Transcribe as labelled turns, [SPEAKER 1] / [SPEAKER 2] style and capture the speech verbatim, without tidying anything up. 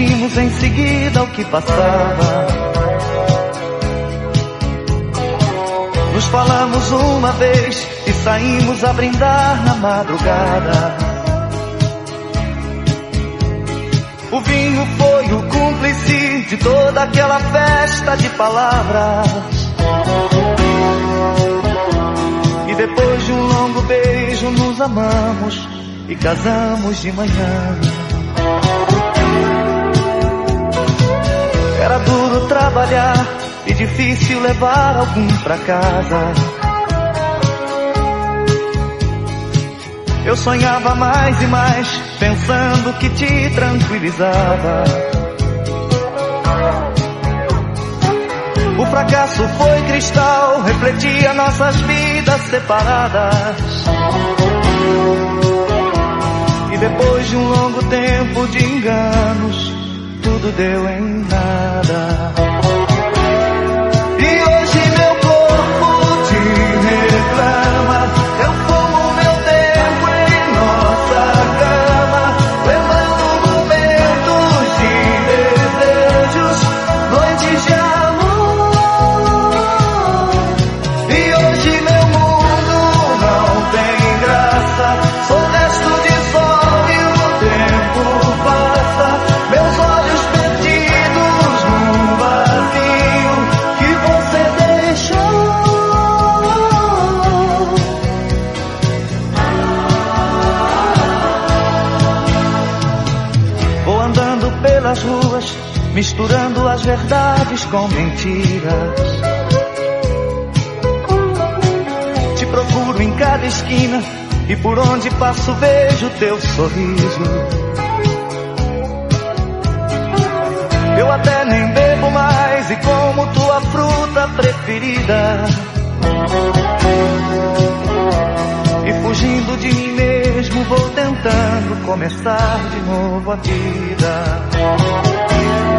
[SPEAKER 1] discutimos em seguida o que passava. Nos falamos uma vez e saímos a brindar na madrugada. O vinho foi o cúmplice de toda aquela festa de palavras. E depois de um longo beijo nos amamos e casamos de manhã. Era duro trabalhar e difícil levar algum pra casa. Eu sonhava mais e mais, pensando que te tranquilizava. O fracasso foi cristal, refletia nossas vidas separadas. E depois de um longo tempo de enganos, tudo deu em nada. E hoje meu corpo te reclama, eu fumo meu tempo em nossa cama, lembrando momentos de desejos, noites de amor. E hoje meu mundo não tem graça, sou resto de sol e o tempo passa, meus olhos perdidos num vazio que você deixou. Vou andando pelas ruas, misturando as verdades com mentiras. Te procuro em cada esquina e por onde passo vejo teu sorriso. Eu até nem bebo mais e como tua fruta preferida. E fugindo de mim mesmo vou tentando começar de novo a vida.